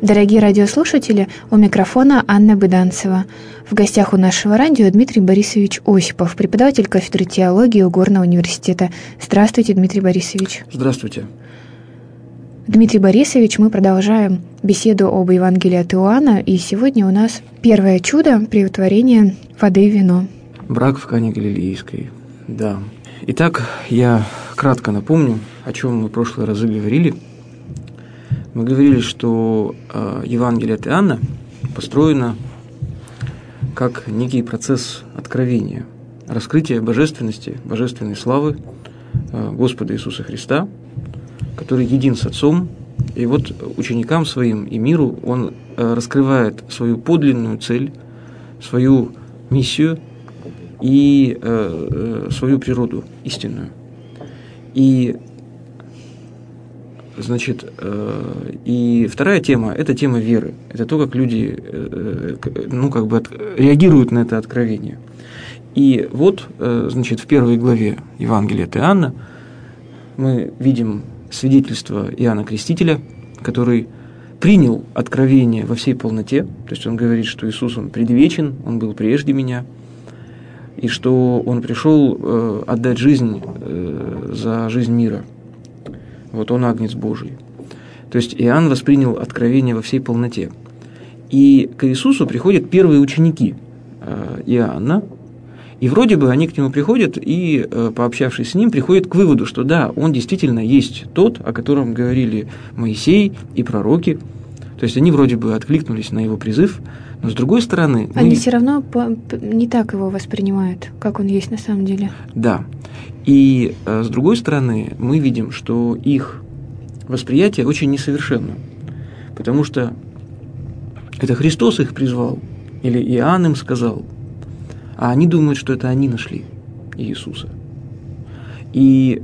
Дорогие радиослушатели, у микрофона Анна Быданцева. В гостях у нашего радио Дмитрий Борисович Осипов, преподаватель кафедры теологии Угорного университета. Здравствуйте, Дмитрий Борисович. Здравствуйте. Дмитрий Борисович, мы продолжаем беседу об Евангелии от Иоанна, и сегодня у нас первое чудо – превратворение воды в вино. Брак в Кане Галилейской, да. Итак, я кратко напомню, о чем мы в прошлые разы говорили. Мы говорили, что Евангелие от Иоанна построено как некий процесс откровения, раскрытия божественности, божественной славы Господа Иисуса Христа, который един с Отцом. И вот ученикам своим и миру Он раскрывает свою подлинную цель, свою миссию и свою природу истинную. И значит, и вторая тема – это тема веры. Это то, как люди реагируют на это откровение. И вот, значит, в первой главе Евангелия от Иоанна мы видим свидетельство Иоанна Крестителя, который принял откровение во всей полноте. То есть он говорит, что Иисус, Он предвечен, Он был прежде меня, и что Он пришел отдать жизнь за жизнь мира. Вот Он агнец Божий. То есть Иоанн воспринял откровение во всей полноте. И к Иисусу приходят первые ученики Иоанна, и вроде бы они к нему приходят и, пообщавшись с ним, приходят к выводу, что да, он действительно есть тот, о котором говорили Моисей и пророки. То есть они вроде бы откликнулись на его призыв, но с другой стороны... Они все равно не так его воспринимают, как он есть на самом деле. Да. И с другой стороны, мы видим, что их восприятие очень несовершенно, потому что это Христос их призвал, или Иоанн им сказал, а они думают, что это они нашли Иисуса. И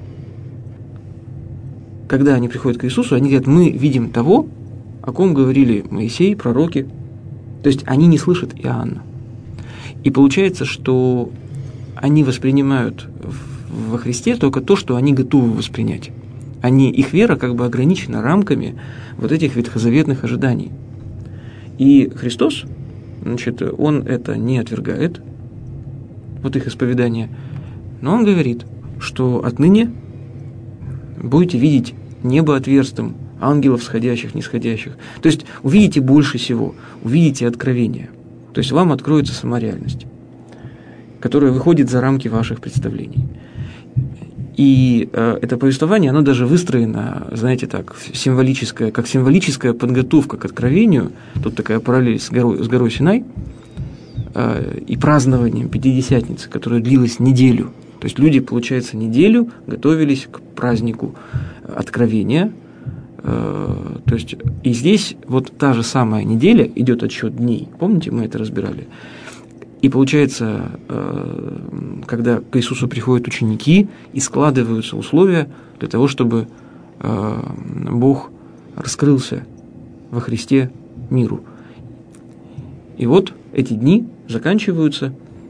когда они приходят к Иисусу, они говорят, мы видим того, о ком говорили Моисей, пророки, то есть они не слышат Иоанна. И получается, что они воспринимают во Христе только то, что они готовы воспринять. Их вера как бы ограничена рамками вот этих ветхозаветных ожиданий. И Христос, значит, Он это не отвергает, вот их исповедание, но Он говорит, что отныне будете видеть небо отверстым, ангелов сходящих, нисходящих. То есть увидите больше всего, увидите откровение. То есть вам откроется сама реальность, которая выходит за рамки ваших представлений. И это повествование, оно даже выстроено, знаете, так, символическое, как символическая подготовка к откровению. Тут такая параллель с горой Синай и празднованием Пятидесятницы, которая длилась неделю. То есть люди, получается, неделю готовились к празднику откровения. То есть и здесь вот та же самая неделя, идет отсчет дней. Помните, мы это разбирали? И получается, когда к Иисусу приходят ученики, и складываются условия для того, чтобы Бог раскрылся во Христе миру. И вот эти дни заканчиваются,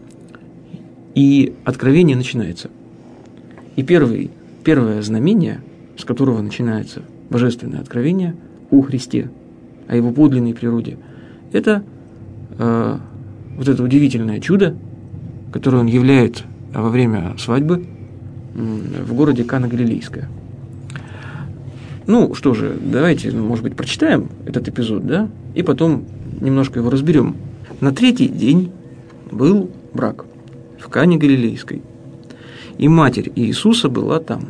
и откровение начинается. И первое знамение, с которого начинается божественное откровение о Христе, о Его подлинной природе, это вот это удивительное чудо, которое Он являет во время свадьбы в городе Кана Галилейская. Ну, что же, давайте, может быть, прочитаем этот эпизод, да, и потом немножко его разберем. На третий день был брак в Кане Галилейской, и матерь Иисуса была там.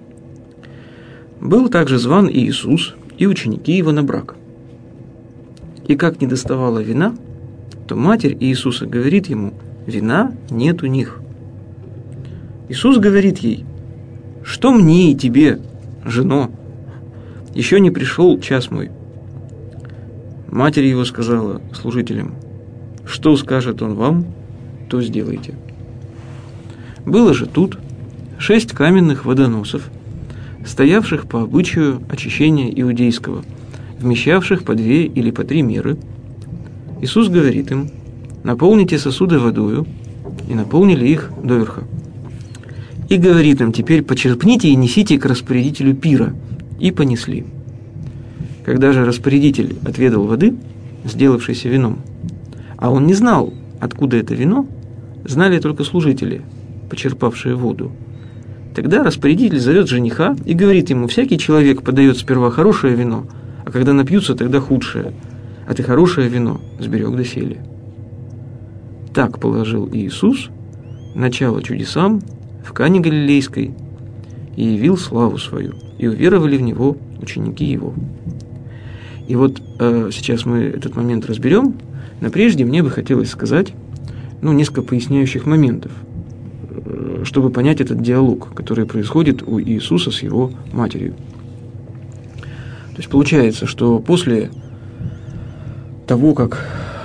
Был также зван Иисус и ученики Его на брак. И как не доставало вина, то матерь Иисуса говорит Ему, вина нет у них. Иисус говорит ей, что мне и тебе, жено, еще не пришел час мой. Матерь Его сказала служителям, что скажет Он вам, то сделайте. Было же тут 6 каменных водоносов, стоявших по обычаю очищения иудейского, вмещавших по 2 или по 3 меры. Иисус говорит им, наполните сосуды водою, и наполнили их доверха. И говорит им, теперь почерпните и несите к распорядителю пира. И понесли. когда же распорядитель отведал воды, сделавшейся вином, а он не знал, откуда это вино, знали только служители, почерпавшие воду, тогда распорядитель зовет жениха и говорит ему: всякий человек подает сперва хорошее вино, а когда напьются, тогда худшее, а ты хорошее вино сберег доселе. Так положил Иисус начало чудесам в Кане Галилейской и явил славу свою, и уверовали в Него ученики Его. И вот сейчас мы этот момент разберем, но прежде мне бы хотелось сказать несколько поясняющих моментов, чтобы понять этот диалог, который происходит у Иисуса с Его матерью. То есть получается, что после того, как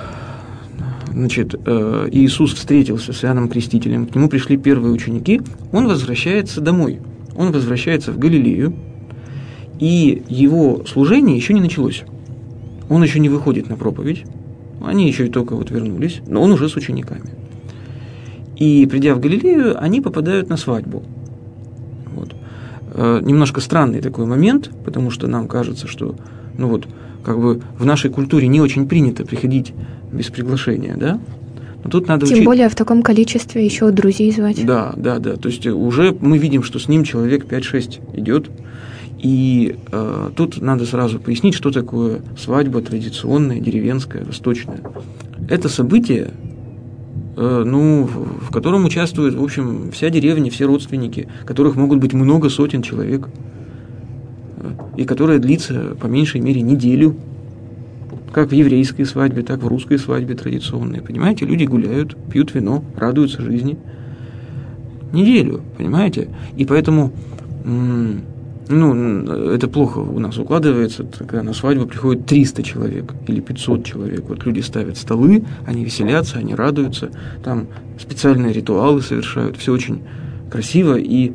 Иисус встретился с Иоанном Крестителем, к нему пришли первые ученики, он возвращается домой, он возвращается в Галилею, и его служение еще не началось. Он еще не выходит на проповедь, они еще и только вернулись, но он уже с учениками. И, придя в Галилею, они попадают на свадьбу. Немножко странный такой момент, потому что нам кажется, что в нашей культуре не очень принято приходить без приглашения, да? Но тут надо Тем более в таком количестве еще друзей звать. Да. То есть уже мы видим, что с ним человек 5-6 идет. И тут надо сразу пояснить, что такое свадьба традиционная, деревенская, восточная. Это событие, в котором участвует, в общем, вся деревня, все родственники, которых могут быть много сотен человек, и которое длится по меньшей мере неделю, как в еврейской свадьбе, так в русской свадьбе традиционной. Понимаете, люди гуляют, пьют вино, радуются жизни. Неделю, понимаете? И поэтому это плохо у нас укладывается, когда на свадьбу приходит 300 человек или 500 человек. Люди ставят столы, они веселятся, они радуются, там специальные ритуалы совершают, все очень красиво и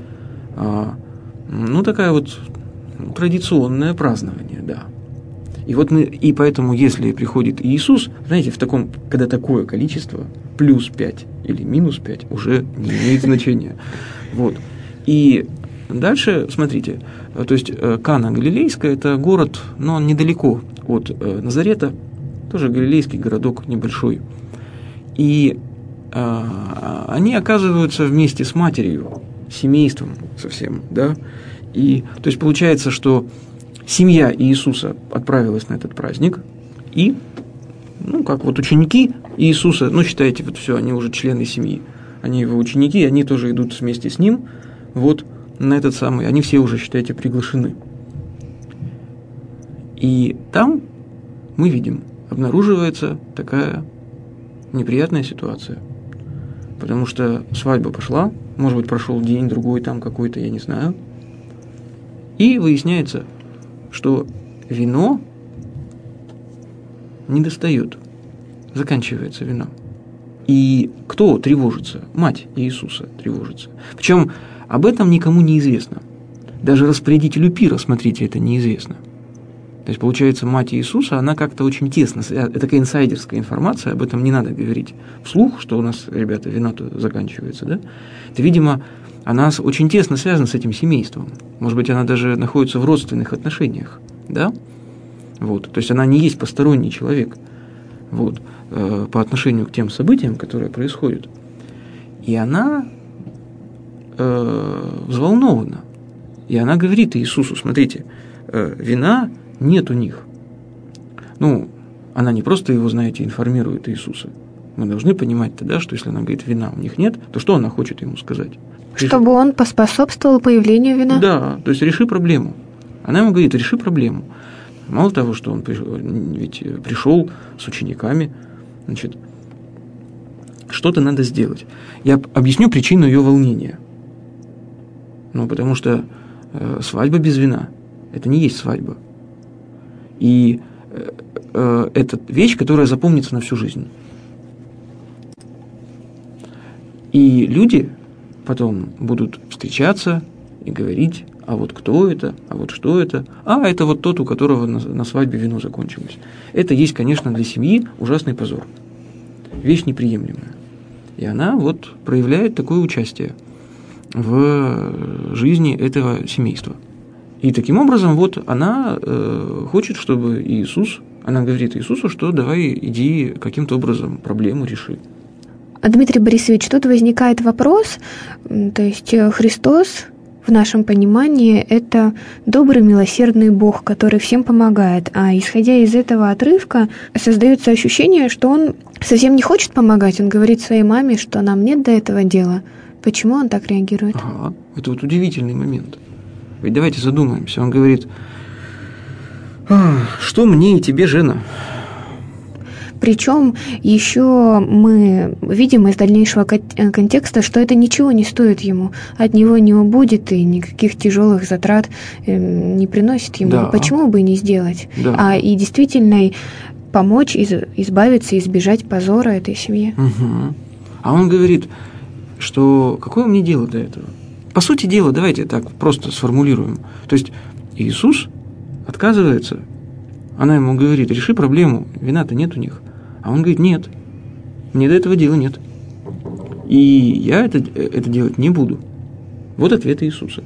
такая традиционное празднование, да. И поэтому, если приходит Иисус, знаете, когда такое количество, плюс 5 или минус 5, уже не имеет значения. И дальше, смотрите, то есть Кана Галилейская – это город, но он недалеко от Назарета, тоже галилейский городок небольшой. И они оказываются вместе с матерью, семейством совсем, да. И то есть получается, что семья Иисуса отправилась на этот праздник, и, ученики Иисуса, считайте, все, они уже члены семьи, они его ученики, они тоже идут вместе с ним, на этот самый, они все уже, считайте, приглашены. И там мы видим, обнаруживается такая неприятная ситуация, потому что свадьба пошла, может быть, прошел день, другой там какой-то, я не знаю, и выясняется, что вино не достает, заканчивается вино. И кто тревожится? Мать Иисуса тревожится. Причем об этом никому не известно. Даже распорядителю пира, смотрите, это неизвестно. То есть, получается, мать Иисуса, она как-то очень тесно, это такая инсайдерская информация, об этом не надо говорить вслух, что у нас, ребята, вино-то заканчивается, да? Это, видимо, она очень тесно связана с этим семейством. Может быть, она даже находится в родственных отношениях, да? То есть, она не есть посторонний человек, по отношению к тем событиям, которые происходят. И она взволнована. И она говорит Иисусу: смотрите, вина нет у них. Она не просто его, знаете, информирует Иисуса. Мы должны понимать тогда, что если она говорит, вина у них нет, то что она хочет ему сказать? Чтобы он поспособствовал появлению вина? Да, то есть реши проблему. Она ему говорит: реши проблему. Мало того, что он пришел с учениками, что-то надо сделать. Я объясню причину ее волнения. Потому что свадьба без вина – это не есть свадьба. И это вещь, которая запомнится на всю жизнь. И люди потом будут встречаться и говорить: а кто это, а что это? Это тот, у которого на свадьбе вино закончилось. Это есть, конечно, для семьи ужасный позор. Вещь неприемлемая. И она проявляет такое участие в жизни этого семейства. И таким образом вот она хочет, чтобы Иисус, она говорит Иисусу, что давай иди каким-то образом проблему реши. Дмитрий Борисович, тут возникает вопрос, то есть Христос в нашем понимании это добрый, милосердный Бог, который всем помогает, а исходя из этого отрывка создается ощущение, что Он совсем не хочет помогать, Он говорит своей маме, что нам нет до этого дела. Почему Он так реагирует? Ага, это вот удивительный момент. Ведь давайте задумаемся, Он говорит, что мне и тебе, жена? Причем еще мы видим из дальнейшего контекста, что это ничего не стоит ему, от него не убудет и никаких тяжелых затрат не приносит ему. Да. Почему бы и не сделать? Да. И действительно помочь избавиться, избежать позора этой семье. Угу. А он говорит, что какое мне дело до этого? По сути дела, давайте так просто сформулируем. То есть Иисус отказывается, она ему говорит, реши проблему, вина-то нет у них. А он говорит, нет, мне до этого дела нет. И я это делать не буду. Вот ответ Иисуса.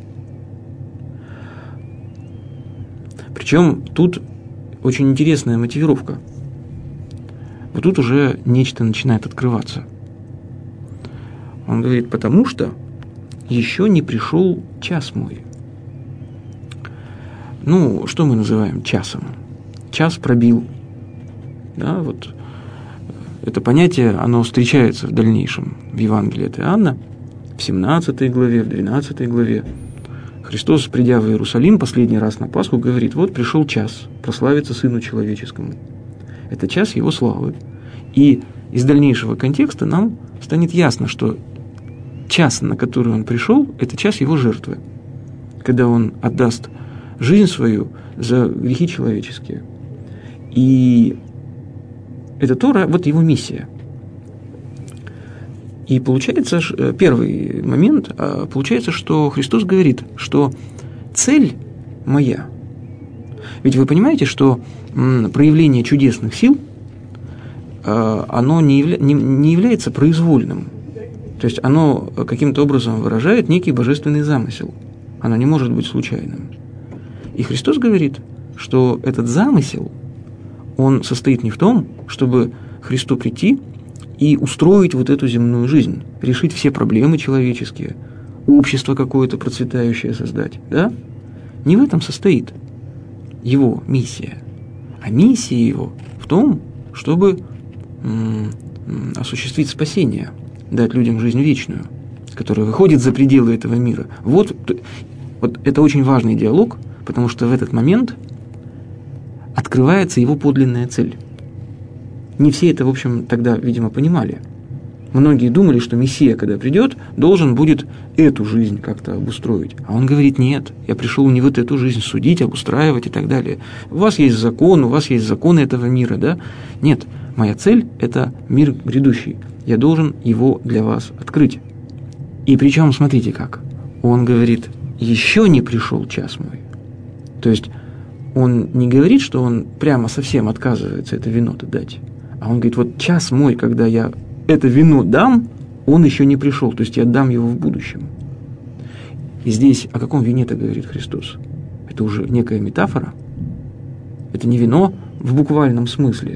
Причем тут очень интересная мотивировка. Вот тут уже нечто начинает открываться. Он говорит, потому что еще не пришел час мой. Ну, что мы называем часом? Час пробил. Да, вот это понятие, оно встречается в дальнейшем в Евангелии от Иоанна, в 17 главе, в 12 главе. Христос, придя в Иерусалим последний раз на Пасху, говорит, вот пришел час прославиться Сыну Человеческому. Это час Его славы. И из дальнейшего контекста нам станет ясно, что час, на который Он пришел, это час Его жертвы, когда Он отдаст жизнь свою за грехи человеческие. И это Тора, вот Его миссия. И получается, первый момент, получается, что Христос говорит, что цель моя. Ведь вы понимаете, что проявление чудесных сил, оно не является произвольным. То есть оно каким-то образом выражает некий божественный замысел. Оно не может быть случайным. И Христос говорит, что этот замысел, он состоит не в том, чтобы Христу прийти и устроить вот эту земную жизнь, решить все проблемы человеческие, общество какое-то процветающее создать, да? Не в этом состоит Его миссия. А миссия Его в том, чтобы осуществить спасение, дать людям жизнь вечную, которая выходит за пределы этого мира. Вот это очень важный диалог, потому что в этот момент открывается Его подлинная цель. Не все это, в общем, тогда, видимо, понимали. Многие думали, что Мессия, когда придет, должен будет эту жизнь как-то обустроить. А Он говорит, нет, я пришел не вот эту жизнь судить, обустраивать и так далее. У вас есть закон, у вас есть законы этого мира, да? Нет, моя цель – это мир грядущий. Я должен его для вас открыть. И причем, смотрите как, Он говорит, еще не пришел час мой. То есть Он не говорит, что Он прямо совсем отказывается это вино-то дать. А Он говорит, вот час мой, когда я это вино дам, он еще не пришел, то есть я дам его в будущем. И здесь о каком вине-то говорит Христос? Это уже некая метафора. Это не вино в буквальном смысле.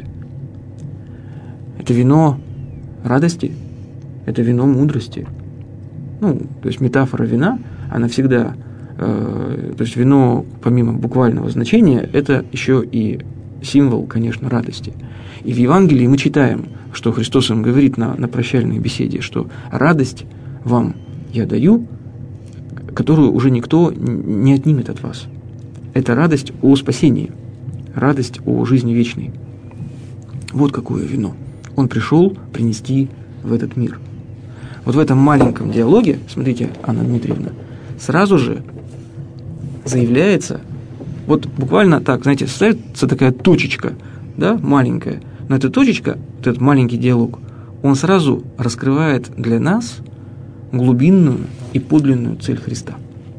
Это вино радости, это вино мудрости. То есть метафора вина, она всегда, то есть вино, помимо буквального значения, это еще и символ, конечно, радости. И в Евангелии мы читаем, что Христос им говорит на прощальной беседе, что радость вам я даю, которую уже никто не отнимет от вас. Это радость о спасении, радость о жизни вечной. Вот какое вино Он пришел принести в этот мир. Вот в этом маленьком диалоге, смотрите, Анна Дмитриевна, сразу же заявляется, вот буквально так, знаете, ставится такая точечка, да, маленькая, но эта точечка, вот этот маленький диалог, он сразу раскрывает для нас глубинную и подлинную цель Христа.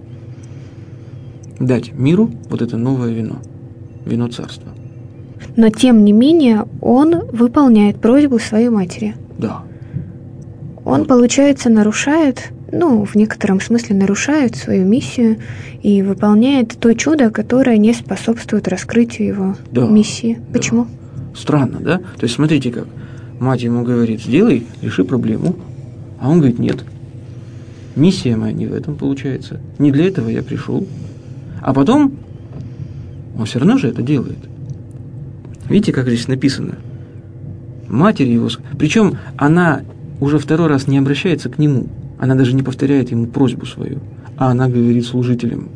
Дать миру вот это новое вино, вино царства. Но тем не менее Он выполняет просьбу своей матери. Да. Он, получается, нарушает в некотором смысле нарушает свою миссию и выполняет то чудо, которое не способствует раскрытию его миссии. Почему? Странно, да? То есть смотрите как. Мать ему говорит, сделай, реши проблему. А он говорит, нет. Миссия моя не в этом получается. Не для этого я пришел. А потом он все равно же это делает. Видите, как здесь написано? Матерь его... Причем она уже второй раз не обращается к нему. Она даже не повторяет ему просьбу свою. А она говорит служителям,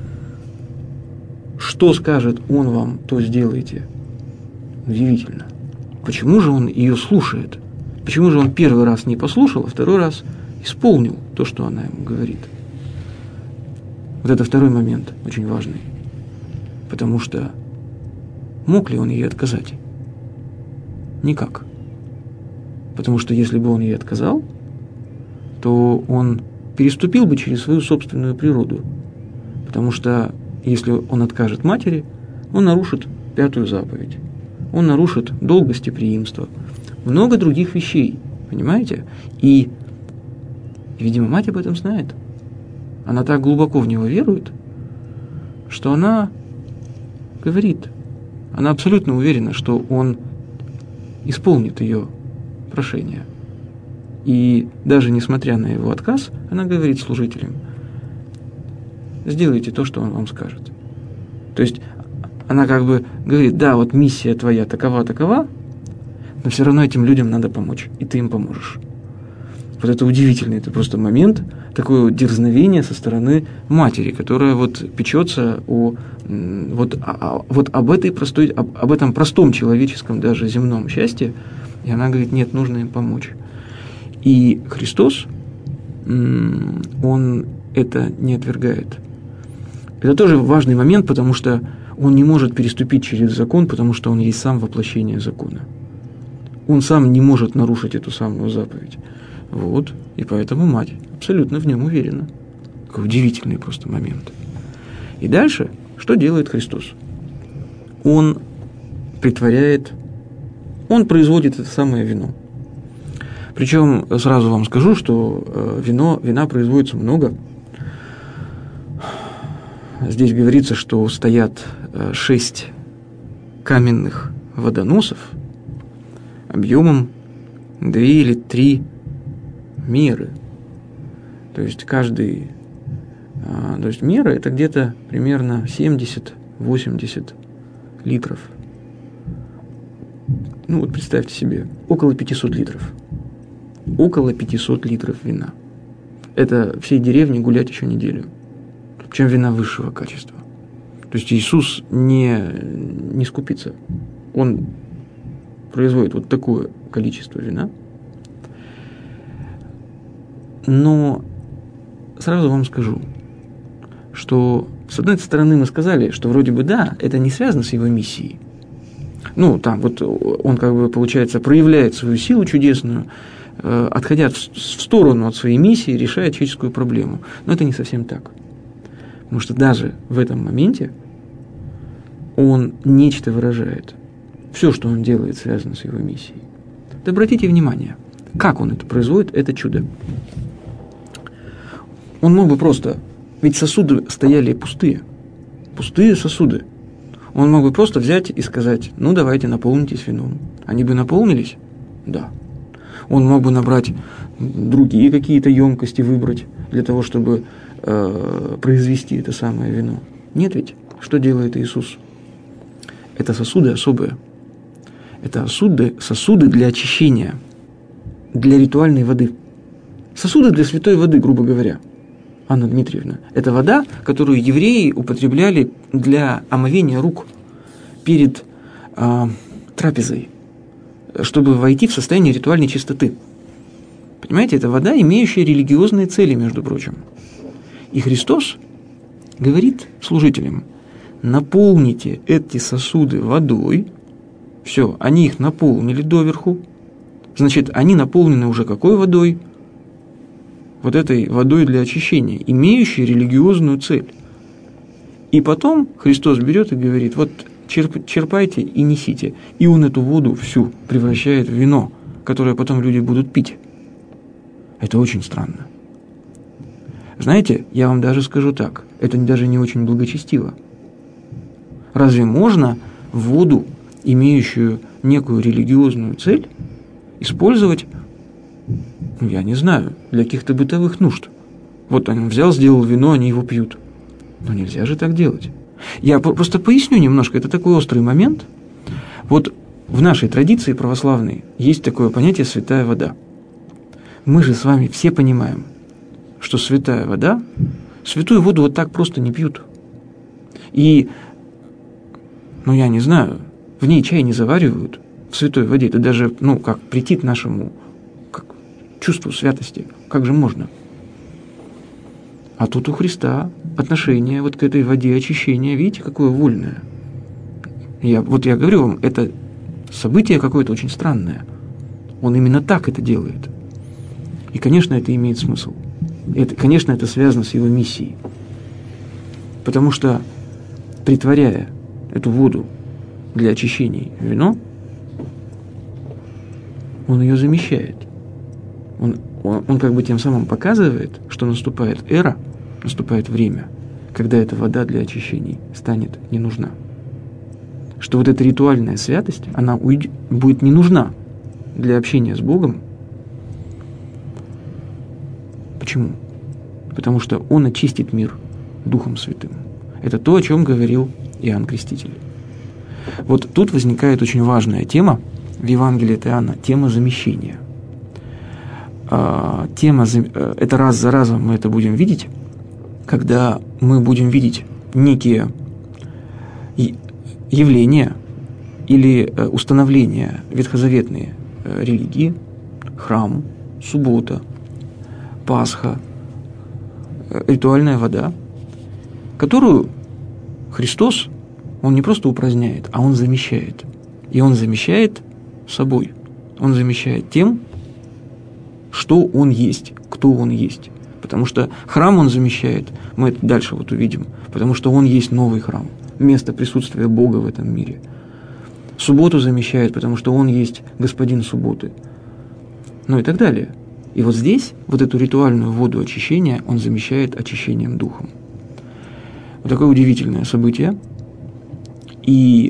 что скажет он вам, то сделайте. Удивительно. Почему же он ее слушает? Почему же он первый раз не послушал, а второй раз исполнил то, что она ему говорит? Вот это второй момент, очень важный. Потому что мог ли он ей отказать? Никак. Потому что если бы он ей отказал, то он переступил бы через свою собственную природу. Потому что если он откажет матери, он нарушит 5-ю заповедь. Он нарушит долг гостеприимства. Много других вещей, понимаете? И, видимо, мать об этом знает. Она так глубоко в него верует, что она говорит, она абсолютно уверена, что он исполнит ее прошение. И даже несмотря на его отказ, она говорит служителям, сделайте то, что он вам скажет. То есть она как бы говорит, да, вот миссия твоя такова, но все равно этим людям надо помочь, и ты им поможешь. Вот это удивительный, это просто момент, такое дерзновение со стороны матери, которая вот печется вот об этом простом человеческом, даже земном счастье, и она говорит, нет, нужно им помочь. И Христос, Он это не отвергает. Это тоже важный момент, потому что Он не может переступить через закон, потому что Он есть сам воплощение закона. Он сам не может нарушить эту самую заповедь. Вот, и поэтому мать абсолютно в нем уверена. Какой удивительный просто момент. И дальше, что делает Христос? Он производит это самое вино. Причем сразу вам скажу, что вина производится много. Здесь говорится, что стоят 6 каменных водоносов объемом 2 или 3 меры. То есть мера это где-то примерно 70-80 литров. Ну вот представьте себе, около 500 литров. Около 500 литров вина. Это всей деревне гулять еще неделю. Причем вина высшего качества. То есть Иисус не скупится. Он производит вот такое количество вина. Но сразу вам скажу, что с одной стороны мы сказали, что вроде бы да, это не связано с его миссией. Ну, там вот он как бы, получается, проявляет свою силу чудесную, отходя в сторону от своей миссии, решая человеческую проблему. Но это не совсем так. Потому что даже в этом моменте он нечто выражает. Все, что он делает, связано с его миссией. Да обратите внимание, как он это производит, это чудо. Он мог бы просто... Ведь сосуды стояли пустые. Пустые сосуды. Он мог бы просто взять и сказать, ну, давайте наполнитесь вином. Они бы наполнились? Да. Он мог бы набрать другие какие-то емкости, выбрать для того, чтобы произвести это самое вино. Нет ведь? Что делает Иисус? Это сосуды особые. Это сосуды для очищения, для ритуальной воды. Сосуды для святой воды, грубо говоря. Анна Дмитриевна, это вода, которую евреи употребляли для омовения рук перед трапезой, чтобы войти в состояние ритуальной чистоты. Понимаете, это вода, имеющая религиозные цели, между прочим. И Христос говорит служителям, наполните эти сосуды водой. Все, они их наполнили доверху. Значит, они наполнены уже какой водой? Вот этой водой для очищения, имеющей религиозную цель. И потом Христос берет и говорит, вот черпайте и несите. И Он эту воду всю превращает в вино, которое потом люди будут пить. Это очень странно. Знаете, я вам даже скажу так, это даже не очень благочестиво. Разве можно воду, имеющую некую религиозную цель, использовать, я не знаю, для каких-то бытовых нужд? Вот он взял, сделал вино, они его пьют. Но нельзя же так делать. Я просто поясню немножко, это такой острый момент. Вот в нашей традиции православной есть такое понятие «святая вода». Мы же с вами все понимаем, что святая вода, святую воду вот так просто не пьют. И, я не знаю, в ней чай не заваривают, в святой воде. Это даже, как претит нашему чувству святости. Как же можно? А тут у Христа отношение вот к этой воде очищения, видите, какое вольное. Я говорю вам, это событие какое-то очень странное. Он именно так это делает. И, конечно, это имеет смысл. Конечно, это связано с его миссией. Потому что, притворяя эту воду для очищения в вино, он ее замещает. Он как бы тем самым показывает, что наступает эра, наступает время, когда эта вода для очищений станет не нужна. Что вот эта ритуальная святость, она будет не нужна для общения с Богом. Почему? Потому что Он очистит мир Духом Святым. Это то, о чем говорил Иоанн Креститель. Вот тут возникает очень важная тема в Евангелии от Иоанна, тема замещения. Это раз за разом мы это будем видеть, когда мы будем видеть некие явления или установления ветхозаветной религии, храм, суббота, Пасха, ритуальная вода, которую Христос, Он не просто упраздняет, а Он замещает. И Он замещает собой. Он замещает тем, что Он есть, кто Он есть. Потому что храм Он замещает, мы это дальше увидим, потому что Он есть новый храм, место присутствия Бога в этом мире. Субботу замещает, потому что Он есть Господин субботы. И так далее. И вот здесь, вот эту ритуальную воду очищения, Он замещает очищением Духом. Вот такое удивительное событие. И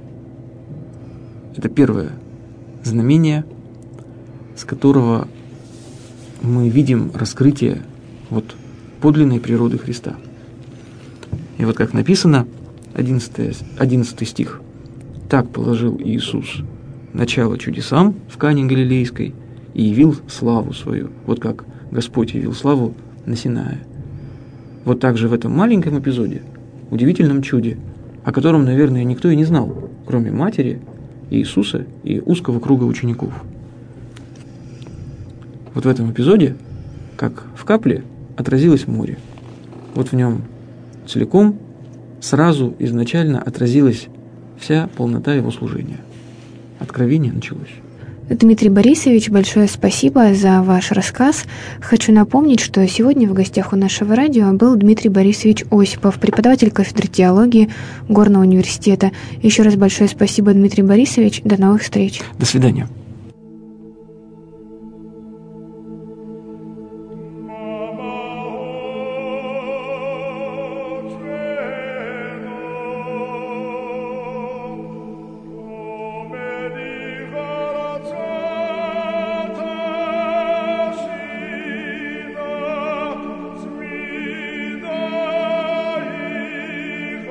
это первое знамение, с которого мы видим раскрытие подлинной природы Христа. И вот как написано, 11 стих. «Так положил Иисус начало чудесам в Кане Галилейской и явил славу свою». Вот как Господь явил славу на Синае. Вот так же в этом маленьком эпизоде, удивительном чуде, о котором, наверное, никто и не знал, кроме матери, Иисуса и узкого круга учеников. Вот в этом эпизоде, как в капле, отразилось море. Вот в нем целиком, сразу, изначально отразилась вся полнота Его служения. Откровение началось. Дмитрий Борисович, большое спасибо за ваш рассказ. Хочу напомнить, что сегодня в гостях у нашего радио был Дмитрий Борисович Осипов, преподаватель кафедры теологии Горного университета. Еще раз большое спасибо, Дмитрий Борисович. До новых встреч. До свидания.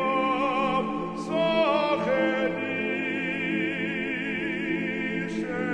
Share.